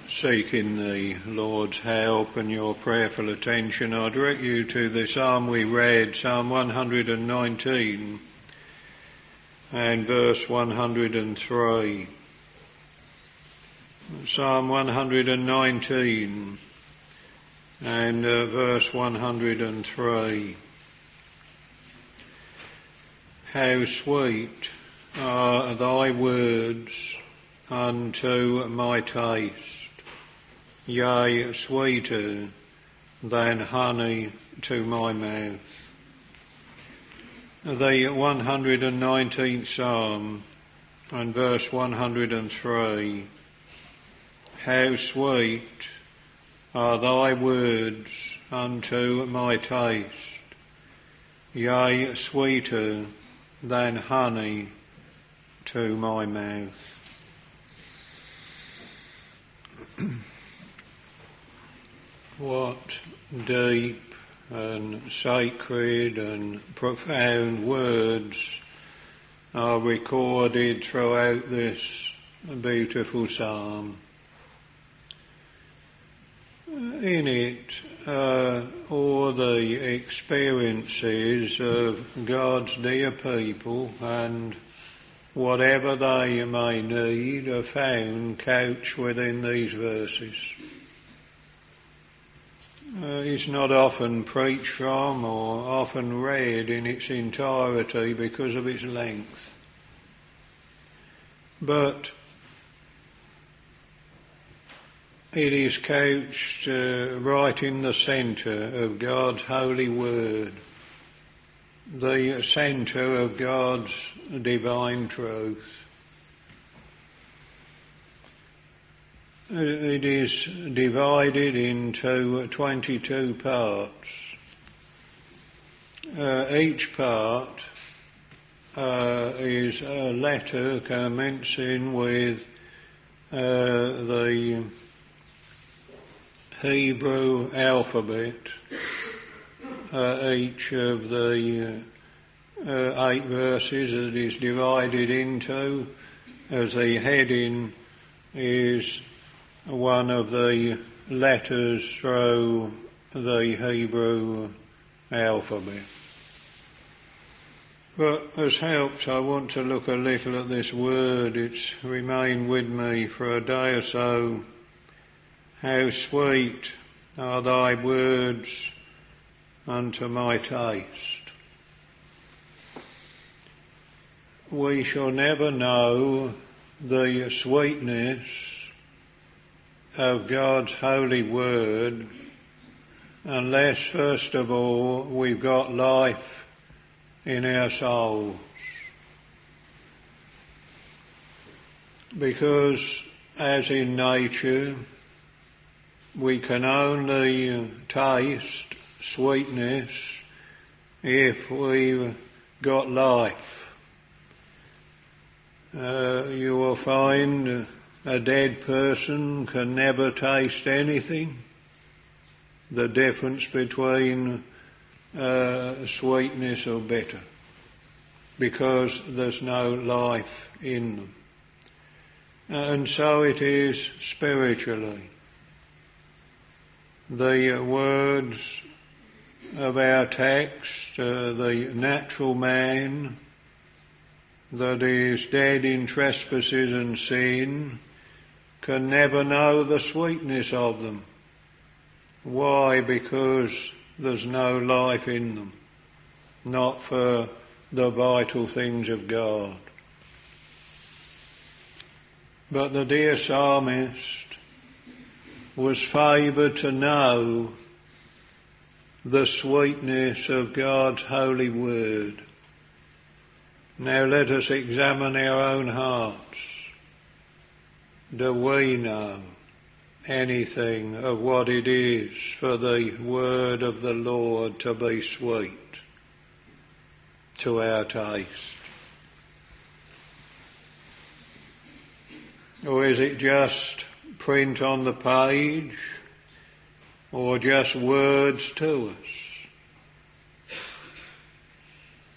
seeking the Lord's help and your prayerful attention, I direct you to the psalm we read, Psalm 119 and verse 103. Psalm 119 and verse 103. How sweet are thy words unto my taste, yea, sweeter than honey to my mouth. The 119th Psalm and verse 103. How sweet are thy words unto my taste, yea, sweeter than honey to my mouth. What deep and sacred and profound words are recorded throughout this beautiful psalm. In it all the experiences of God's dear people and whatever they may need are found couched within these verses. It's not often preached from or often read in its entirety because of its length. But it is couched right in the centre of God's holy word, the centre of God's divine truth. It is divided into 22 parts. Each part is a letter commencing with the Hebrew alphabet. Each of the 8 verses that is divided into, as the heading is one of the letters through the Hebrew alphabet. But as helps, I want to look a little at this word. It's remained with me for a day or so. How sweet are thy words unto my taste. We shall never know the sweetness of God's holy word unless, first of all, we've got life in our souls. Because, as in nature, we can only taste sweetness if we've got life. You will find a dead person can never taste anything. The difference between sweetness or bitter, because there's no life in them. And so it is spiritually. The words of our text, the natural man that is dead in trespasses and sin, can never know the sweetness of them. Why? Because there's no life in them, not for the vital things of God. But the dear psalmist was favoured to know the sweetness of God's holy word. Now let us examine our own hearts. Do we know anything of what it is for the word of the Lord to be sweet to our taste? Or is it just print on the page, or just words to us?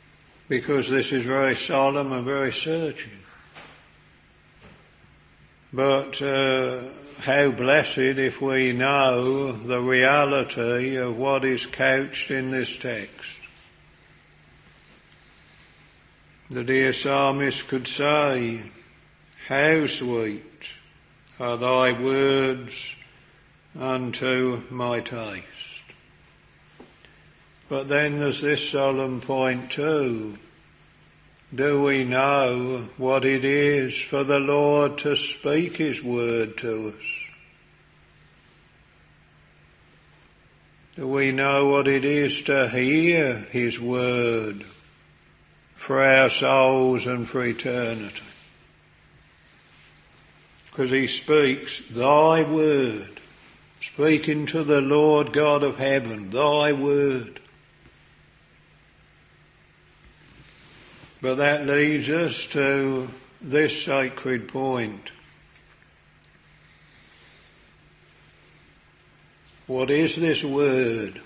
Because this is very solemn and very searching. But how blessed if we know the reality of what is couched in this text. The dear psalmist could say, "How sweet are thy words unto my taste." But then there's this solemn point too. Do we know what it is for the Lord to speak His word to us? Do we know what it is to hear His word for our souls and for eternity? Because He speaks, "Thy word," speaking to the Lord God of heaven, "Thy word." But that leads us to this sacred point. What is this word?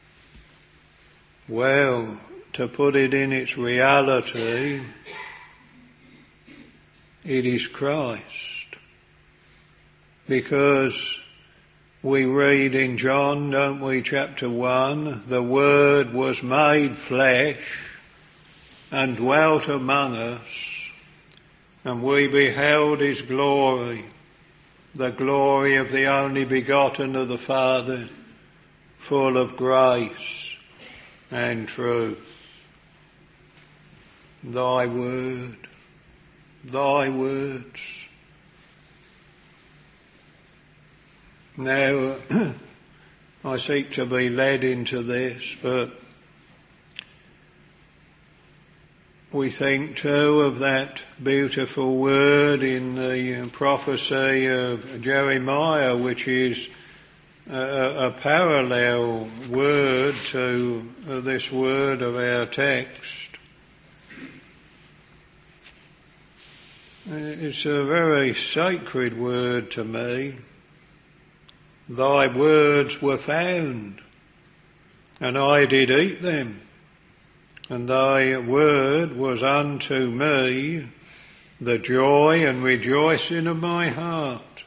Well, to put it in its reality, it is Christ. Because we read in John, don't we, chapter 1, the Word was made flesh and dwelt among us, and we beheld His glory, the glory of the only begotten of the Father, full of grace and truth. Thy word, thy words. Now, I seek to be led into this, but we think too of that beautiful word in the prophecy of Jeremiah, which is a parallel word to this word of our text. It's a very sacred word to me. Thy words were found, and I did eat them. And thy word was unto me the joy and rejoicing of my heart.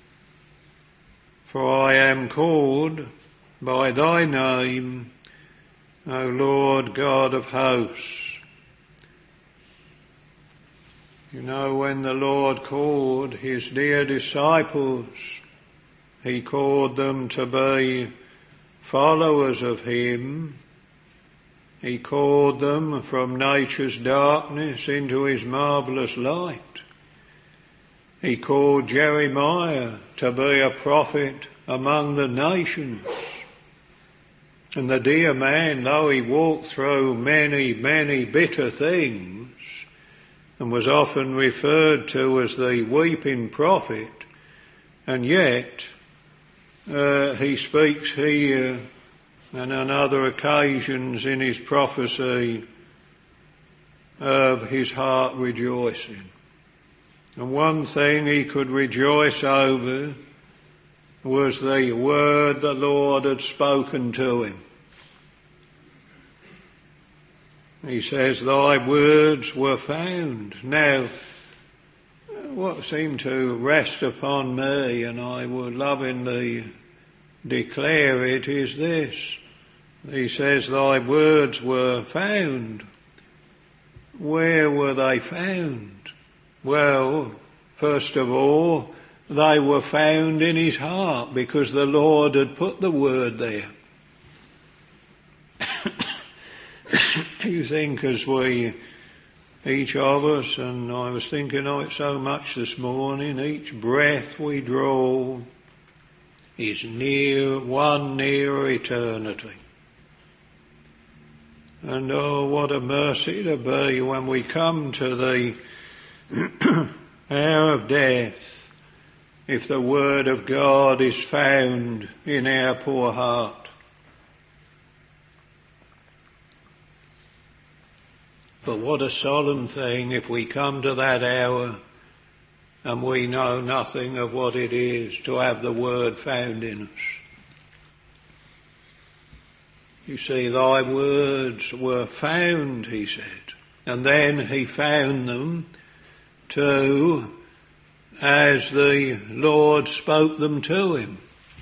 For I am called by thy name, O Lord God of hosts. You know, when the Lord called His dear disciples, He called them to be followers of Him. He called them from nature's darkness into His marvellous light. He called Jeremiah to be a prophet among the nations. And the dear man, though he walked through many, many bitter things, and was often referred to as the weeping prophet, and yet he speaks here and on other occasions in his prophecy of his heart rejoicing. And one thing he could rejoice over was the word the Lord had spoken to him. He says, "Thy words were found." Now, what seemed to rest upon me, and I would lovingly declare it, is this. He says, "Thy words were found." Where were they found? Well, first of all, they were found in his heart, because the Lord had put the word there. You think, as we, each of us, and I was thinking of it so much this morning, each breath we draw is one near eternity. And oh, what a mercy to be when we come to the hour of death, if the word of God is found in our poor heart. But what a solemn thing if we come to that hour and we know nothing of what it is to have the word found in us. You see, thy words were found, he said. And then he found them to as the Lord spoke them to him.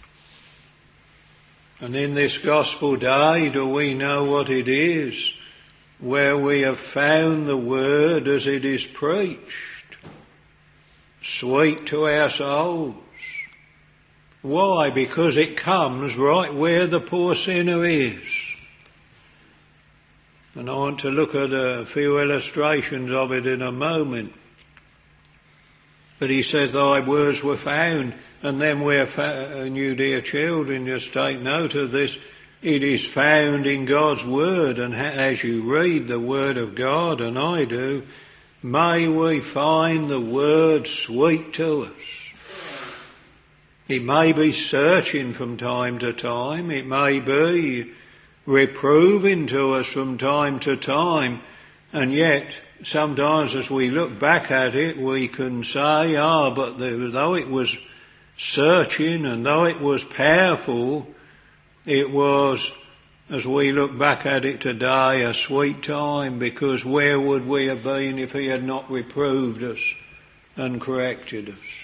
And in this gospel day, do we know what it is where we have found the word as it is preached, sweet to our souls? Why? Because it comes right where the poor sinner is. And I want to look at a few illustrations of it in a moment. But he says, thy words were found. And then and you dear children, just take note of this. It is found in God's word. And as you read the word of God, and I do, may we find the word sweet to us. It may be searching from time to time. It may be reproving to us from time to time. And yet, sometimes as we look back at it, we can say, but though it was searching and though it was powerful, it was, as we look back at it today, a sweet time, because where would we have been if he had not reproved us and corrected us?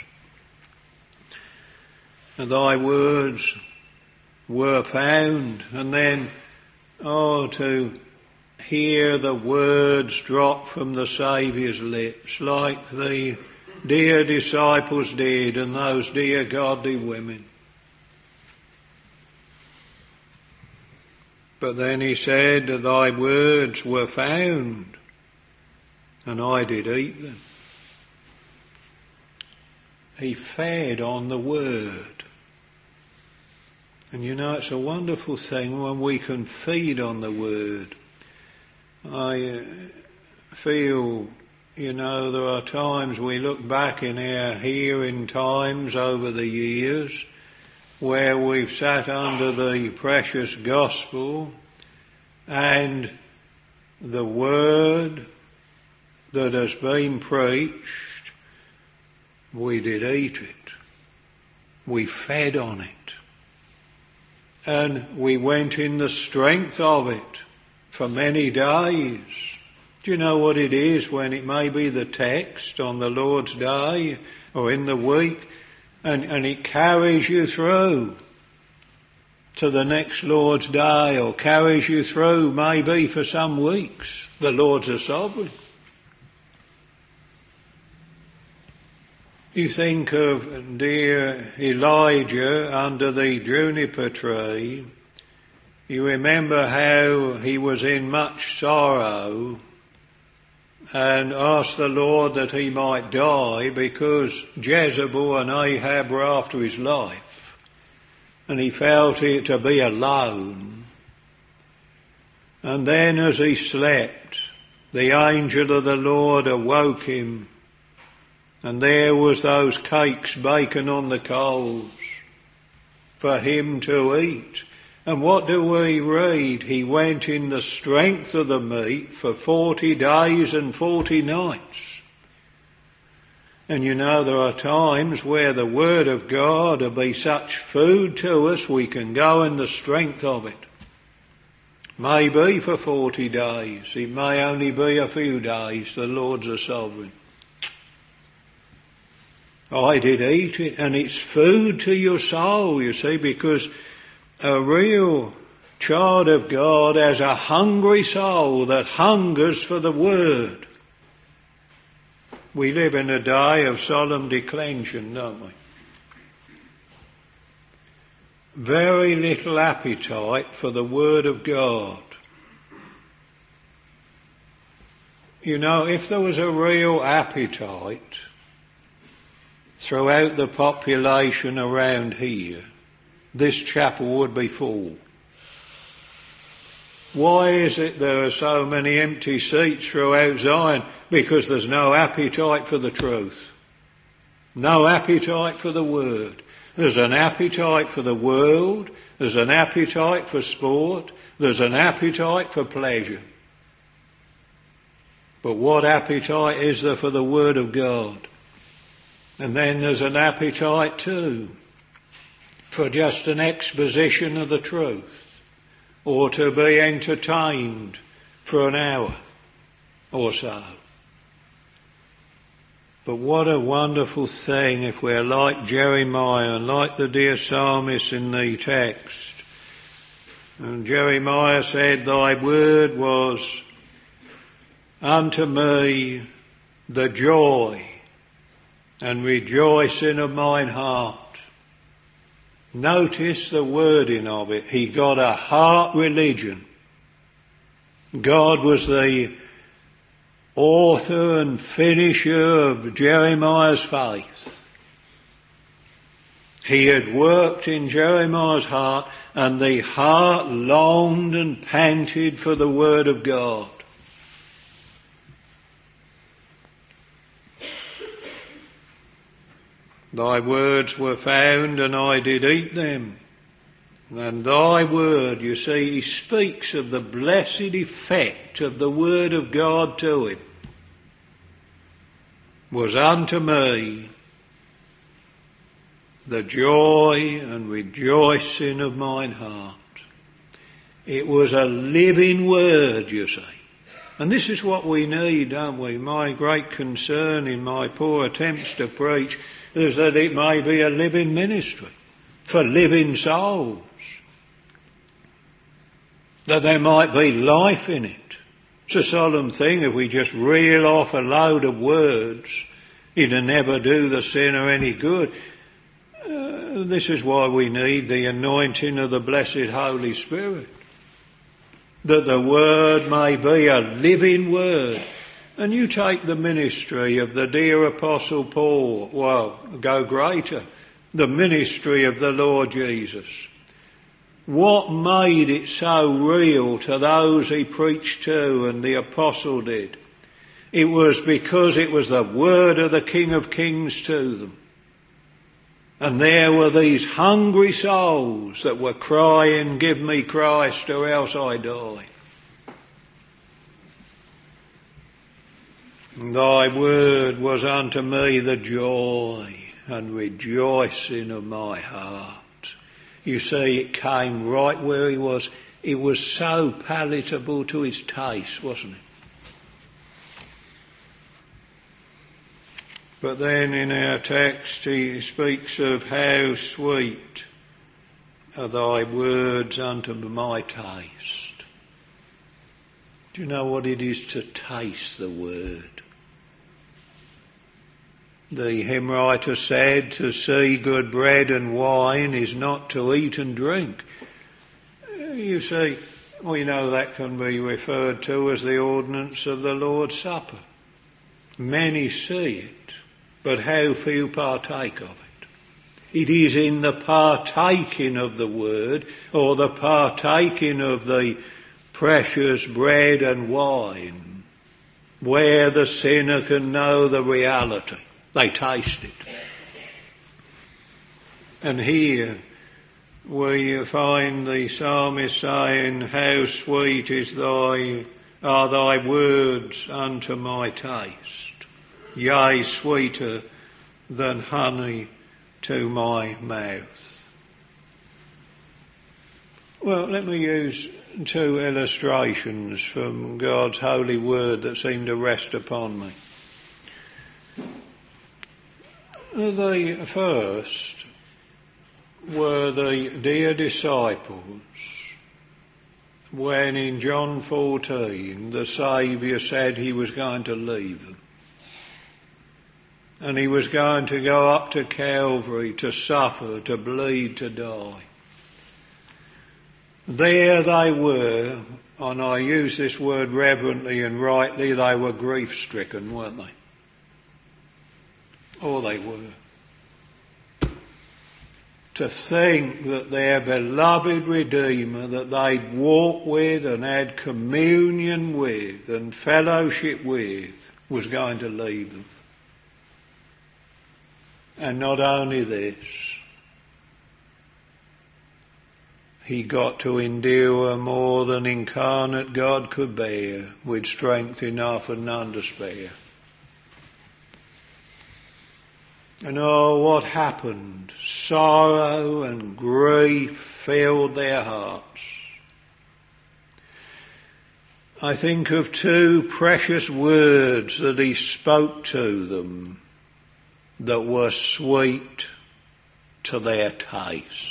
And thy words were found. And then, to hear the words drop from the Saviour's lips, like the dear disciples did and those dear godly women. But then he said, thy words were found, and I did eat them. He fed on the word. And it's a wonderful thing when we can feed on the word. I feel, there are times we look back in our hearing times over the years where we've sat under the precious gospel and the word that has been preached, we did eat it. We fed on it. And we went in the strength of it for many days. Do you know what it is when it may be the text on the Lord's Day or in the week, and it carries you through to the next Lord's Day, or carries you through maybe for some weeks? The Lord's a sovereign. You think of dear Elijah under the juniper tree. You remember how he was in much sorrow and asked the Lord that he might die because Jezebel and Ahab were after his life. And he felt it to be alone. And then as he slept, the angel of the Lord awoke him. And there was those cakes baking on the coals for him to eat. And what do we read? He went in the strength of the meat for 40 days and 40 nights. And there are times where the Word of God will be such food to us we can go in the strength of it. Maybe for 40 days. It may only be a few days. The Lord's a sovereign. I did eat it, and it's food to your soul, you see, because a real child of God has a hungry soul that hungers for the Word. We live in a day of solemn declension, don't we? Very little appetite for the Word of God. If there was a real appetite throughout the population around here, this chapel would be full. Why is it there are so many empty seats throughout Zion? Because there's no appetite for the truth. No appetite for the Word. There's an appetite for the world. There's an appetite for sport. There's an appetite for pleasure. But what appetite is there for the Word of God? And then there's an appetite too for just an exposition of the truth, or to be entertained for an hour or so. But what a wonderful thing if we're like Jeremiah and like the dear psalmist in the text. And Jeremiah said, thy word was unto me the joy and rejoicing of mine heart. Notice the wording of it. He got a heart religion. God was the author and finisher of Jeremiah's faith. He had worked in Jeremiah's heart, and the heart longed and panted for the word of God. Thy words were found, and I did eat them. And thy word, you see, he speaks of the blessed effect of the word of God to him, was unto me the joy and rejoicing of mine heart. It was a living word, you see. And this is what we need, don't we? My great concern in my poor attempts to preach is that it may be a living ministry for living souls. That there might be life in it. It's a solemn thing if we just reel off a load of words. It'll never do the sinner any good. This is why we need the anointing of the blessed Holy Spirit. That the word may be a living word. And you take the ministry of the dear Apostle Paul, well, go greater, the ministry of the Lord Jesus. What made it so real to those he preached to and the apostle did? It was because it was the word of the King of Kings to them. And there were these hungry souls that were crying, give me Christ or else I die. Thy word was unto me the joy and rejoicing of my heart. You see, it came right where he was. It was so palatable to his taste, wasn't it? But then in our text he speaks of how sweet are thy words unto my taste. Do you know what it is to taste the word? The hymn writer said, to see good bread and wine is not to eat and drink. You see, we know that can be referred to as the ordinance of the Lord's Supper. Many see it, but how few partake of it. It is in the partaking of the word, or the partaking of the precious bread and wine, where the sinner can know the reality. They taste it. And here we find the psalmist saying, how sweet are thy words unto my taste, yea, sweeter than honey to my mouth. Well, let me use two illustrations from God's holy word that seem to rest upon me. The first were the dear disciples when in John 14 the Saviour said he was going to leave them. And he was going to go up to Calvary to suffer, to bleed, to die. There they were, and I use this word reverently and rightly, they were grief-stricken, weren't they? Oh, they were. To think that their beloved Redeemer that they'd walked with and had communion with and fellowship with was going to leave them. And not only this, he got to endure more than incarnate God could bear, with strength enough and none to spare. And oh, what happened? Sorrow and grief filled their hearts. I think of two precious words that he spoke to them that were sweet to their taste.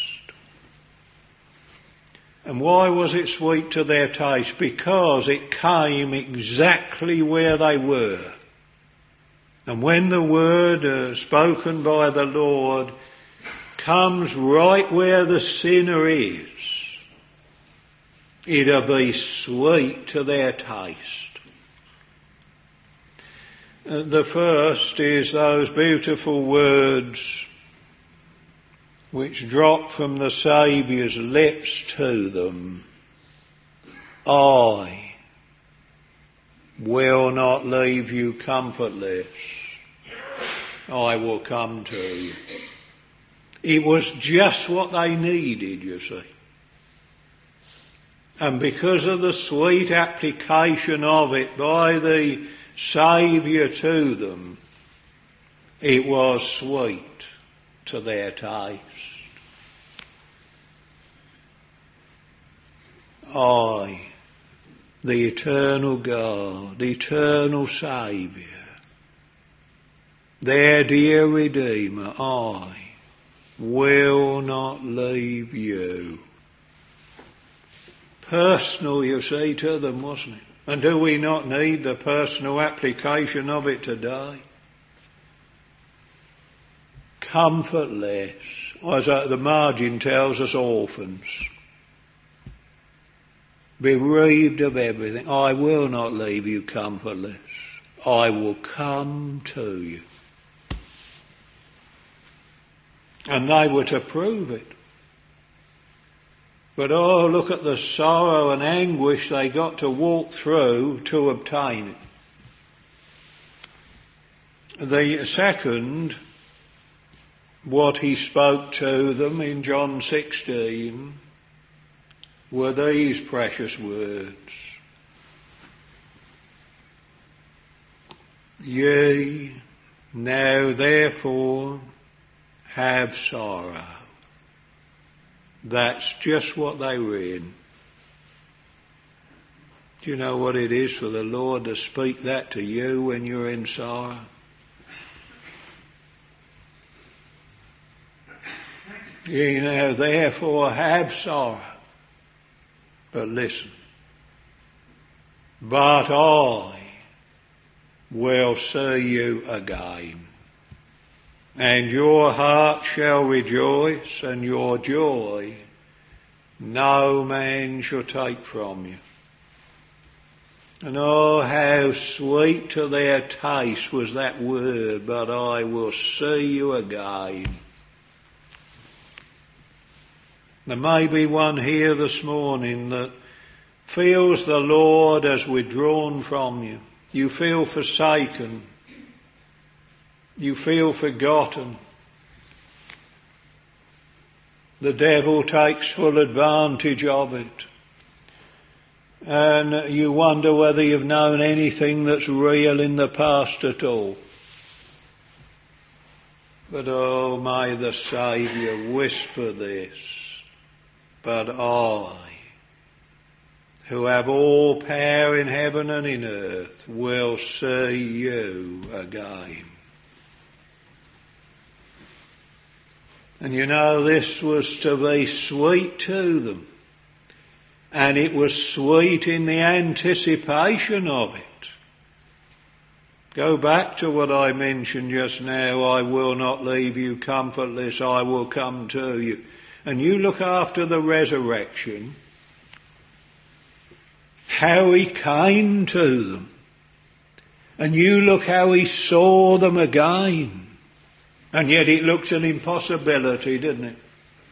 And why was it sweet to their taste? Because it came exactly where they were. And when the word spoken by the Lord comes right where the sinner is, it'll be sweet to their taste. The first is those beautiful words which drop from the Saviour's lips to them. I will not leave you comfortless. I will come to you. It was just what they needed, you see. And because of the sweet application of it by the Saviour to them, it was sweet to their taste. I, the eternal God, eternal Saviour, their dear Redeemer, I will not leave you. Personal, you see, to them, wasn't it? And do we not need the personal application of it today? Comfortless, as the margin tells us, orphans. Bereaved of everything. I will not leave you comfortless. I will come to you. And they were to prove it. But oh, look at the sorrow and anguish they got to walk through to obtain it. The second, what he spoke to them in John 16, were these precious words. Ye now therefore have sorrow. That's just what they were in. Do you know what it is for the Lord to speak that to you when you're in sorrow? Ye now therefore have sorrow. But listen. But I will see you again. And your heart shall rejoice, and your joy no man shall take from you. And oh, how sweet to their taste was that word, but I will see you again. There may be one here this morning that feels the Lord has withdrawn from you. You feel forsaken. You feel forgotten. The devil takes full advantage of it. And you wonder whether you've known anything that's real in the past at all. But oh, may the Saviour whisper this. But I, who have all power in heaven and in earth, will see you again. And you know, this was to be sweet to them. And it was sweet in the anticipation of it. Go back to what I mentioned just now. I will not leave you comfortless. I will come to you. And you look after the resurrection, how he came to them. And you look how he saw them again. And yet it looked an impossibility, didn't it?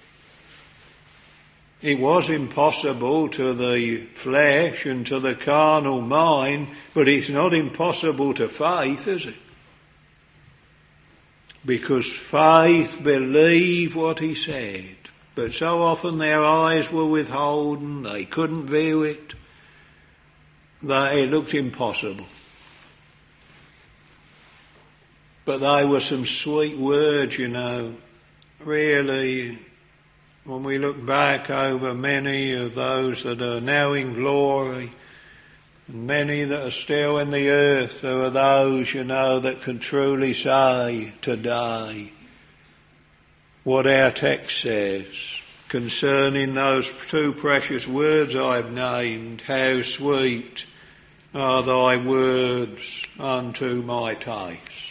It was impossible to the flesh and to the carnal mind, but it's not impossible to faith, is it? Because faith believed what he said. But so often their eyes were withholden, they couldn't view it, that it looked impossible. But they were some sweet words, you know. Really, when we look back over many of those that are now in glory, And many that are still in the earth, there are those, that can truly say today what our text says concerning those two precious words I've named. How sweet are thy words unto my taste.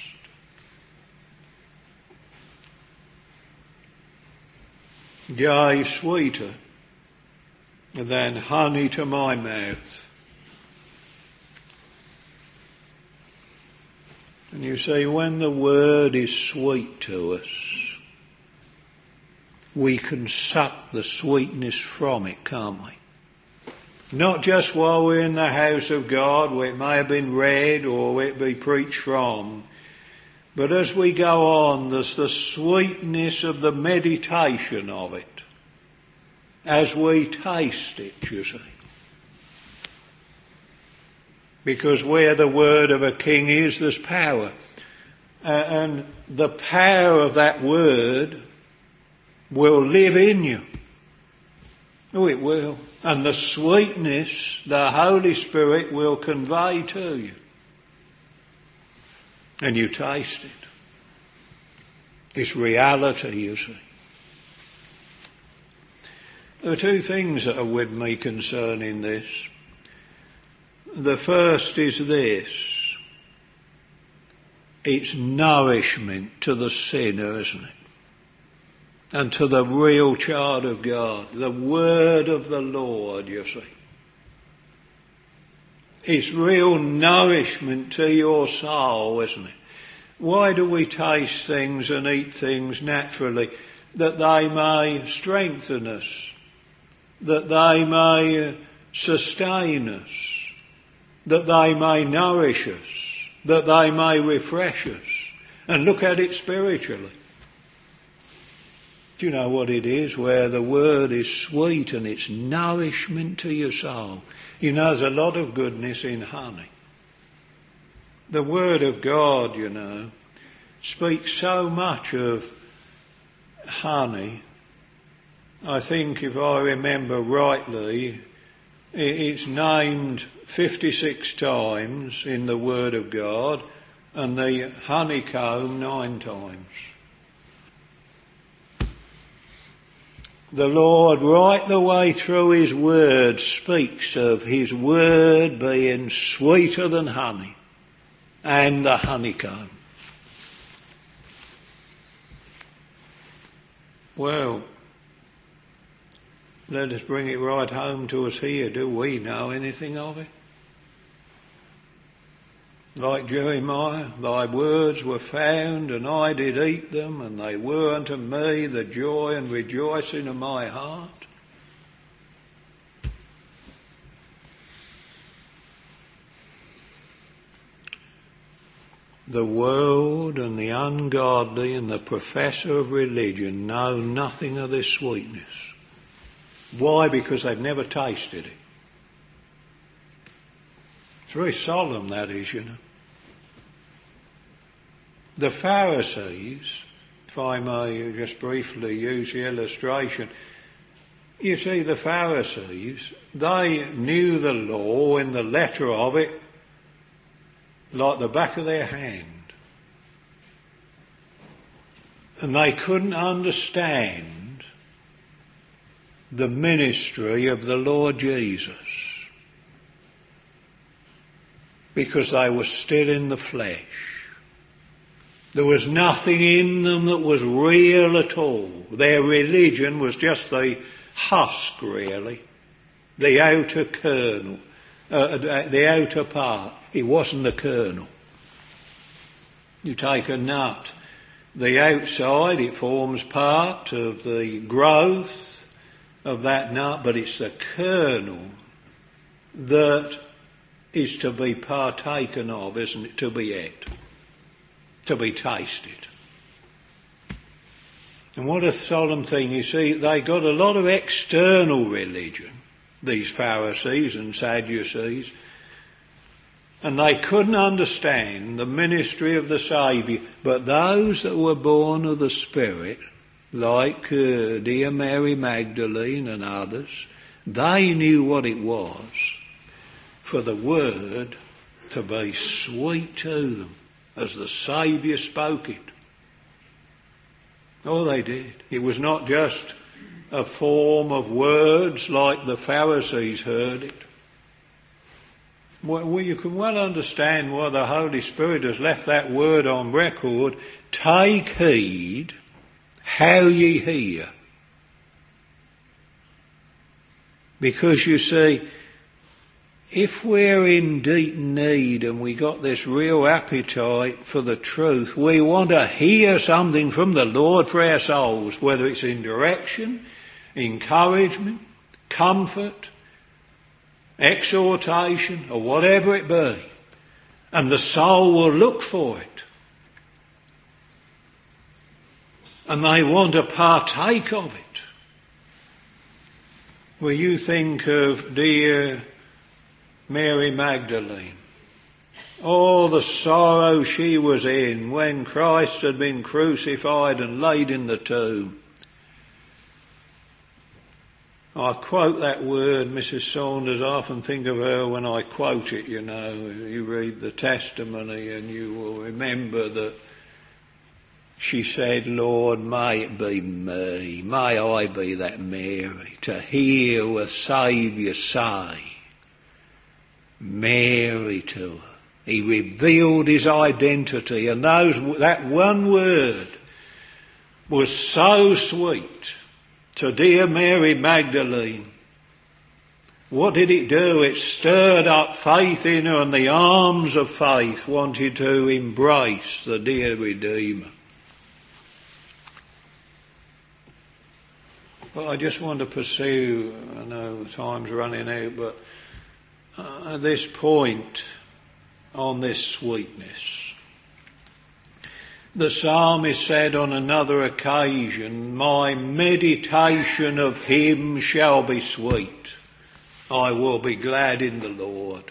Yea, sweeter than honey to my mouth. And you see, when the word is sweet to us, we can suck the sweetness from it, can't we? Not just while we're in the house of God, where it may have been read or where it be preached from, but as we go on, there's the sweetness of the meditation of it, as we taste it, you see. Because where the word of a king is, there's power. And the power of that word will live in you. Oh, it will. And the sweetness the Holy Spirit will convey to you. And you taste it. It's reality, you see. There are two things that are with me concerning this. The first is this. It's nourishment to the sinner, isn't it? And to the real child of God. The word of the Lord, you see. It's real nourishment to your soul, isn't it? Why do we taste things and eat things naturally? That they may strengthen us. That they may sustain us. That they may nourish us, that they may refresh us. And look at it spiritually. Do you know what it is? Where the word is sweet and it's nourishment to your soul. There's a lot of goodness in honey. The word of God, speaks so much of honey. I think, if I remember rightly, it's named 56 times in the Word of God, and the honeycomb 9 times. The Lord, right the way through His Word, speaks of His Word being sweeter than honey, and the honeycomb. Well, let us bring it right home to us here. Do we know anything of it? Like Jeremiah, thy words were found, and I did eat them, and they were unto me the joy and rejoicing of my heart. The world and the ungodly and the professor of religion know nothing of this sweetness. Why? Because they've never tasted it. It's very solemn, that is, The Pharisees, if I may just briefly use the illustration, you see, the Pharisees, they knew the law in the letter of it like the back of their hand. And they couldn't understand the ministry of the Lord Jesus, because they were still in the flesh. There was nothing in them that was real at all. Their religion was just the husk, really, the outer kernel, the outer part. It wasn't the kernel. You take a nut, the outside, it forms part of the growth of that nut, but it's the kernel that is to be partaken of, isn't it? To be ate, to be tasted. And what a solemn thing. You see, they got a lot of external religion, these Pharisees and Sadducees, and they couldn't understand the ministry of the Saviour. But those that were born of the Spirit, like dear Mary Magdalene and others, they knew what it was for the word to be sweet to them as the Saviour spoke it. Oh, they did. It was not just a form of words like the Pharisees heard it. Well, you can well understand why the Holy Spirit has left that word on record. Take heed how ye hear. Because you see, if we're in deep need and we got this real appetite for the truth, we want to hear something from the Lord for our souls, whether it's in direction, encouragement, comfort, exhortation, or whatever it be. And the soul will look for it. And they want to partake of it. Well, you think of dear Mary Magdalene. All the sorrow she was in when Christ had been crucified and laid in the tomb. I quote that word, Mrs. Saunders, I often think of her when I quote it, you know. You read the testimony and you will remember that she said, Lord, may it be me, may I be that Mary, to hear a Saviour say, Mary to her. He revealed his identity, and that one word was so sweet to dear Mary Magdalene. What did it do? It stirred up faith in her, and the arms of faith wanted to embrace the dear Redeemer. But I just want to pursue, I know time's running out, but at this point on this sweetness. The psalmist said on another occasion, my meditation of him shall be sweet. I will be glad in the Lord.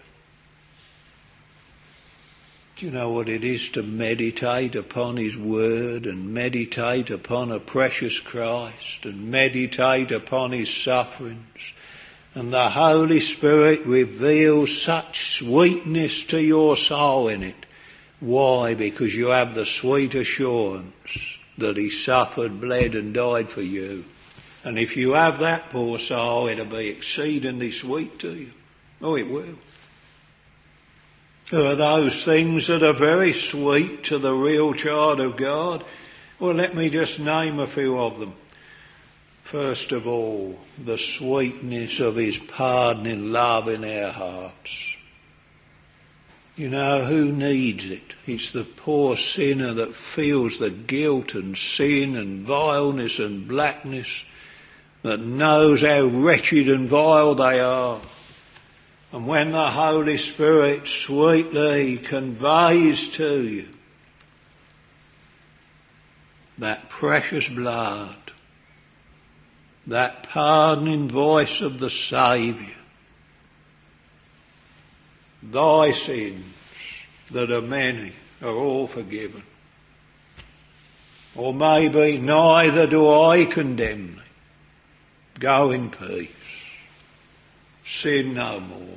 Do you know what it is to meditate upon his word and meditate upon a precious Christ and meditate upon his sufferings? And the Holy Spirit reveals such sweetness to your soul in it. Why? Because you have the sweet assurance that he suffered, bled and died for you. And if you have that, poor soul, it'll be exceedingly sweet to you. Oh, it will. There are those things that are very sweet to the real child of God. Well, let me just name a few of them. First of all, the sweetness of his pardoning love in our hearts. You know, who needs it? It's the poor sinner that feels the guilt and sin and vileness and blackness, that knows how wretched and vile they are. And when the Holy Spirit sweetly conveys to you that precious blood, that pardoning voice of the Saviour, thy sins that are many are all forgiven. Or maybe neither do I condemn thee. Go in peace. Sin no more.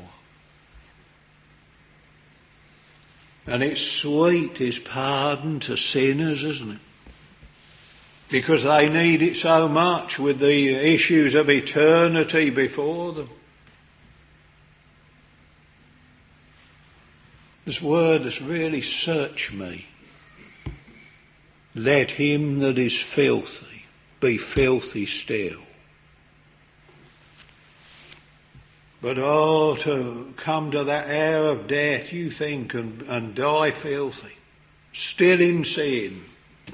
And it's sweet, his pardon to sinners, isn't it? Because they need it so much with the issues of eternity before them. This word has really searched me. Let him that is filthy be filthy still. But oh, to come to that hour of death, you think, and die filthy, still in sin.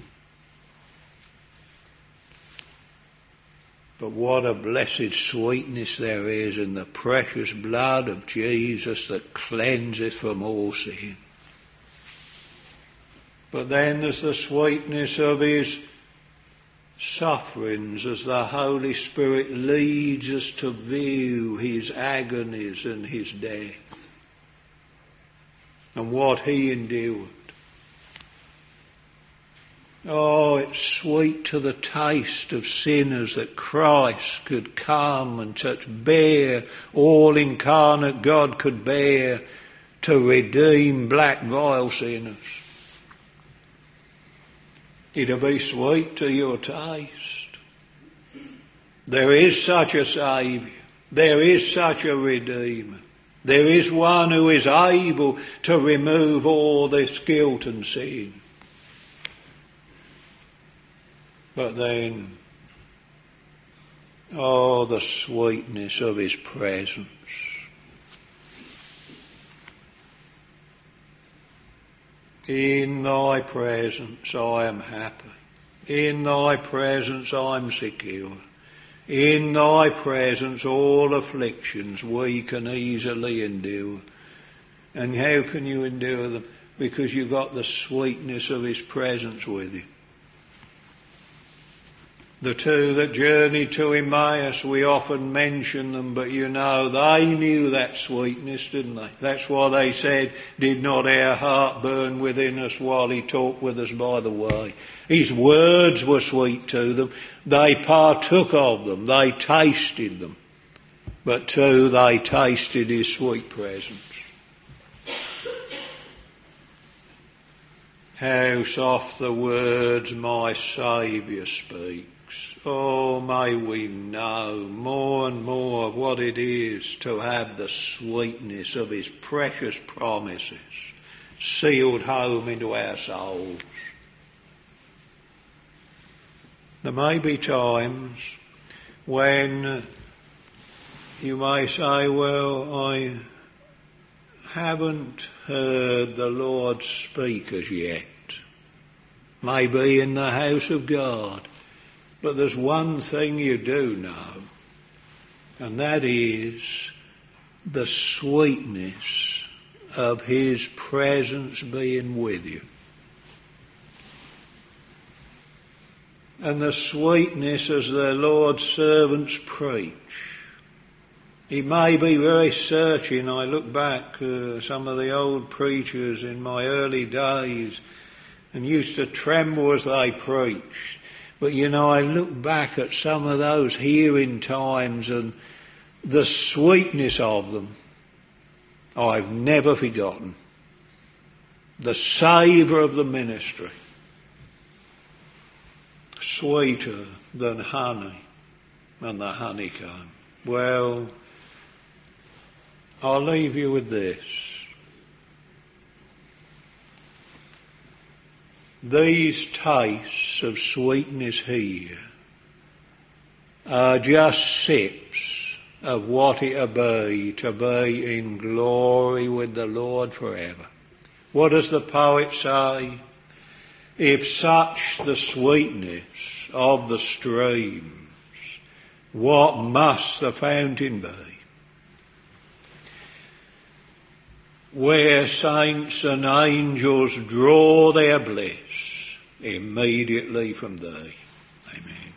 But what a blessed sweetness there is in the precious blood of Jesus that cleanseth from all sin. But then there's the sweetness of his sufferings as the Holy Spirit leads us to view his agonies and his death and what he endured. Oh, it's sweet to the taste of sinners that Christ could come and such bear, all incarnate God could bear to redeem black vile sinners. It'll be sweet to your taste. There is such a Saviour. There is such a Redeemer. There is one who is able to remove all this guilt and sin. But then, oh, the sweetness of his presence. In thy presence I am happy. In thy presence I'm secure. In thy presence all afflictions we can easily endure. And how can you endure them? Because you've got the sweetness of his presence with you. The two that journeyed to Emmaus, we often mention them, but you know, they knew that sweetness, didn't they? That's why they said, did not our heart burn within us while he talked with us by the way? His words were sweet to them. They partook of them. They tasted them. But too, they tasted his sweet presence. How soft the words my Saviour speaks. Oh, may we know more and more of what it is to have the sweetness of his precious promises sealed home into our souls. There may be times when you may say, well, I haven't heard the Lord speak as yet. Maybe in the house of God. But there's one thing you do know, and that is the sweetness of his presence being with you. And the sweetness as the Lord's servants preach. He may be very searching. I look back some of the old preachers in my early days and used to tremble as they preached. But you know, I look back at some of those hearing times and the sweetness of them, I've never forgotten. The savour of the ministry. Sweeter than honey and the honeycomb. Well, I'll leave you with this. These tastes of sweetness here are just sips of what it'll be to be in glory with the Lord forever. What does the poet say? If such the sweetness of the streams, what must the fountain be? Where saints and angels draw their bliss immediately from thee. Amen.